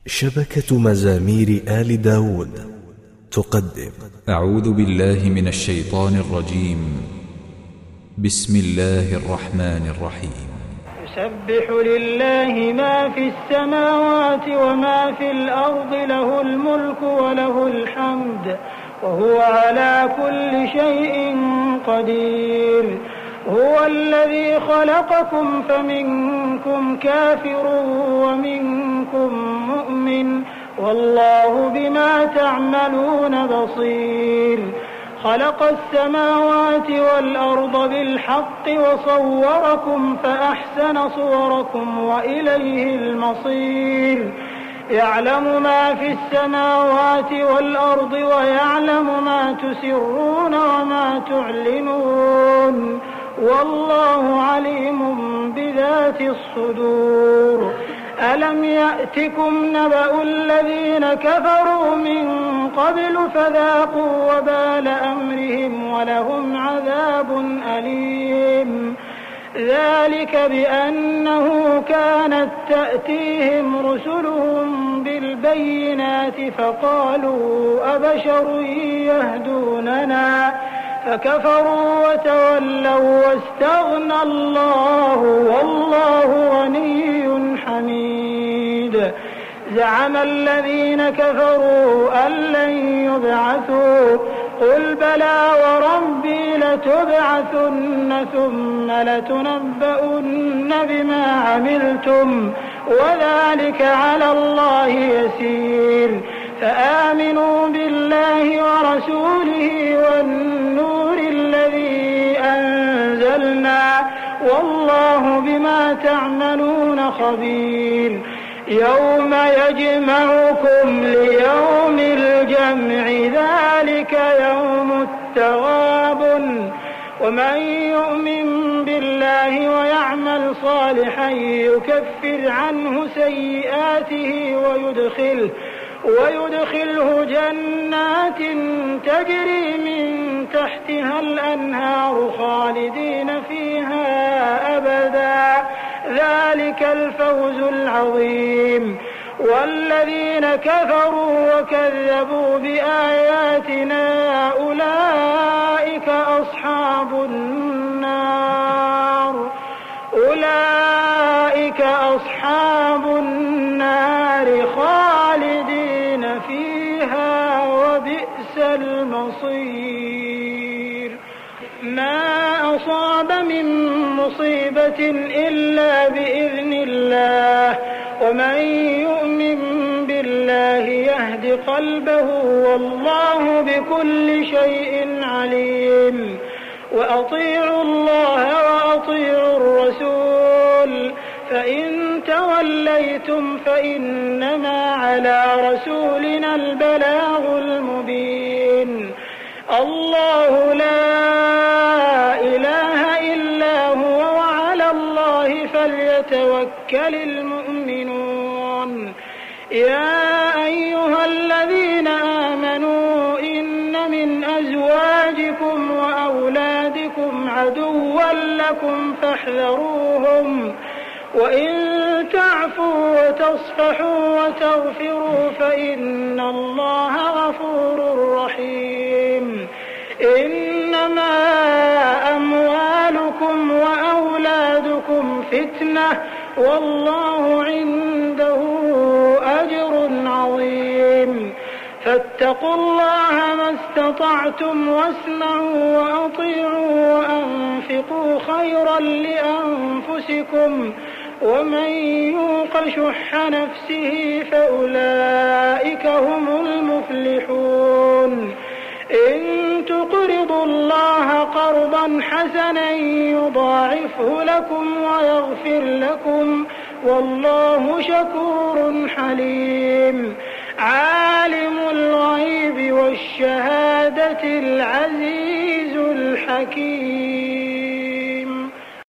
شبكة مزامير آل داود تقدم. أعوذ بالله من الشيطان الرجيم. بسم الله الرحمن الرحيم. يسبح لله ما في السماوات وما في الأرض، له الملك وله الحمد وهو على كل شيء قدير. هو الذي خلقكم فمنكم كافر ومنكم مؤمن، والله بما تعملون بصير. خلق السماوات والأرض بالحق وصوركم فأحسن صوركم وإليه المصير. يعلم ما في السماوات والأرض ويعلم ما تسرون وما تعلنون، والله عليم بذات الصدور. ألم يأتكم نبأ الذين كفروا من قبل فذاقوا وبال أمرهم ولهم عذاب أليم. ذلك بأنه كانت تأتيهم رسلهم بالبينات فقالوا أبشر يهدوننا، فكفروا وتولوا واستغنى الله والله غني حميد. زعم الذين كفروا أن لن يبعثوا، قل بلى وربي لتبعثن ثم لتنبؤن بما عملتم وذلك على الله يسير. فآمنوا بالله ورسوله والنور الذي أنزلنا، والله بما تعملون خبير. يوم يجمعكم ليوم الجمع، ذلك يوم التغابن. ومن يؤمن بالله ويعمل صالحا يكفر عنه سيئاته ويدخله جنات تجري من تحتها الأنهار خالدين فيها أبدا، ذلك الفوز العظيم. والذين كفروا وكذبوا بآياتنا أولئك أصحاب النار خالدين فيها وبئس المصير. ما أصاب من مصيبة إلا بإذن الله، ومن يؤمن بالله يهد قلبه، والله بكل شيء عليم. وأطيعوا الله وأطيعوا الرسول، فإن توليتم فإنما على رسولنا البلاغ المبين. الله لا إله إلا هو، وعلى الله فليتوكل المؤمنون. يا أيها الذين آمنوا إن من أزواجكم وأولادكم عدوا لكم فاحذروهم، وإن تعفوا وتصفحوا وتغفروا فإن الله غفور رحيم. إنما أموالكم وأولادكم فتنة، والله عنده أجر عظيم. فاتقوا الله ما استطعتم واسمعوا وأطيعوا وأنفقوا خيرا لأنفسكم، ومن يوق شح نفسه فأولئك هم المفلحون. إن تقرضوا الله قرضا حسنا يضاعفه لكم ويغفر لكم، والله شكور حليم. عالم الغيب والشهادة العزيز الحكيم.